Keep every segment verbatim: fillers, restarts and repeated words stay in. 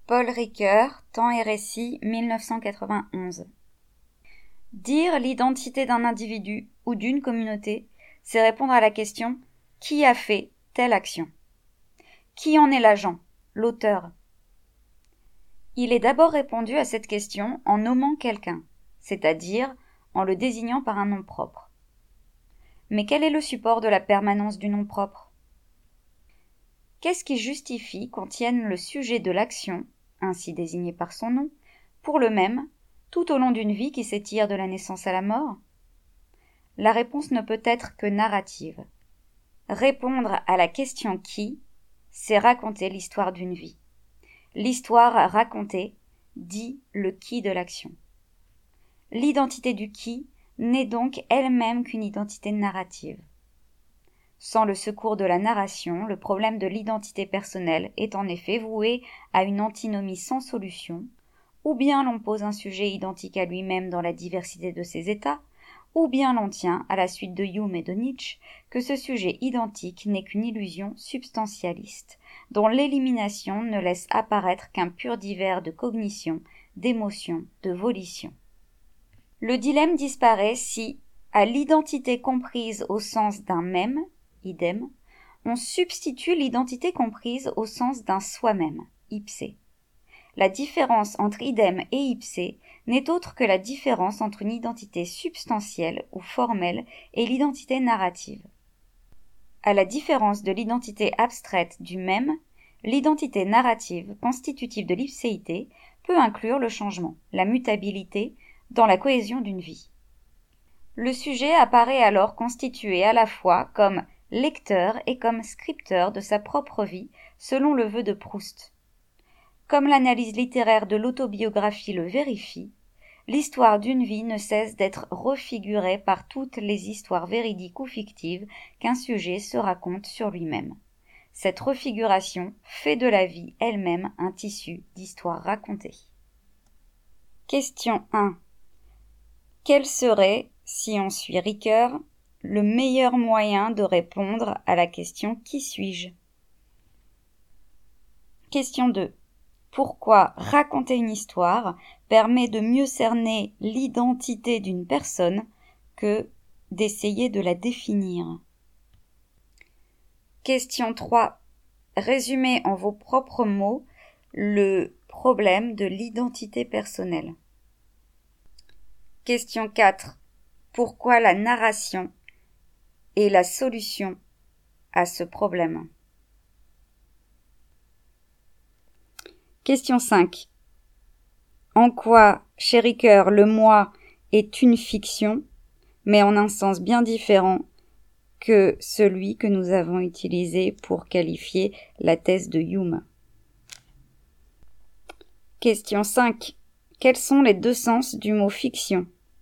Paul Ricoeur, Temps et récit, mille neuf cent quatre-vingt-onze. Dire l'identité d'un individu ou d'une communauté, c'est répondre à la question « Qui a fait telle action ?» Qui en est l'agent, l'auteur? Il est d'abord répondu à cette question en nommant quelqu'un, c'est-à-dire en le désignant par un nom propre. Mais quel est le support de la permanence du nom propre? Qu'est-ce qui justifie qu'on tienne le sujet de l'action, ainsi désigné par son nom, pour le même, tout au long d'une vie qui s'étire de la naissance à la mort? La réponse ne peut être que narrative. Répondre à la question « qui ?» c'est raconter l'histoire d'une vie. L'histoire racontée dit le qui de l'action. L'identité du qui n'est donc elle-même qu'une identité narrative. Sans le secours de la narration, le problème de l'identité personnelle est en effet voué à une antinomie sans solution, ou bien l'on pose un sujet identique à lui-même dans la diversité de ses états, ou bien l'on tient, à la suite de Hume et de Nietzsche, que ce sujet identique n'est qu'une illusion substantialiste, dont l'élimination ne laisse apparaître qu'un pur divers de cognition, d'émotion, de volition. Le dilemme disparaît si, à l'identité comprise au sens d'un même, idem, on substitue l'identité comprise au sens d'un soi-même, ipse. La différence entre idem et ipse n'est autre que la différence entre une identité substantielle ou formelle et l'identité narrative. À la différence de l'identité abstraite du même, l'identité narrative constitutive de l'ipséité peut inclure le changement, la mutabilité, dans la cohésion d'une vie. Le sujet apparaît alors constitué à la fois comme lecteur et comme scripteur de sa propre vie, selon le vœu de Proust. Comme l'analyse littéraire de l'autobiographie le vérifie, l'histoire d'une vie ne cesse d'être refigurée par toutes les histoires véridiques ou fictives qu'un sujet se raconte sur lui-même. Cette refiguration fait de la vie elle-même un tissu d'histoires racontées. Question un. Quel serait, si on suit Ricoeur, le meilleur moyen de répondre à la question « Qui suis-je » Question deux. Pourquoi raconter une histoire permet de mieux cerner l'identité d'une personne que d'essayer de la définir? Question trois. Résumez en vos propres mots le problème de l'identité personnelle. Question quatre. Pourquoi la narration est la solution à ce problème? Question cinq. En quoi, chez Ricoeur, le moi est une fiction, mais en un sens bien différent que celui que nous avons utilisé pour qualifier la thèse de Hume? Question cinq. Quels sont les deux sens du mot fiction?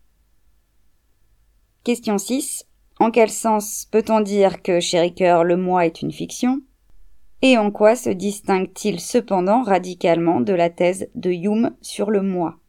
Question six. En quel sens peut-on dire que chez Ricoeur, le moi est une fiction? Et en quoi se distingue-t-il cependant radicalement de la thèse de Hume sur le moi?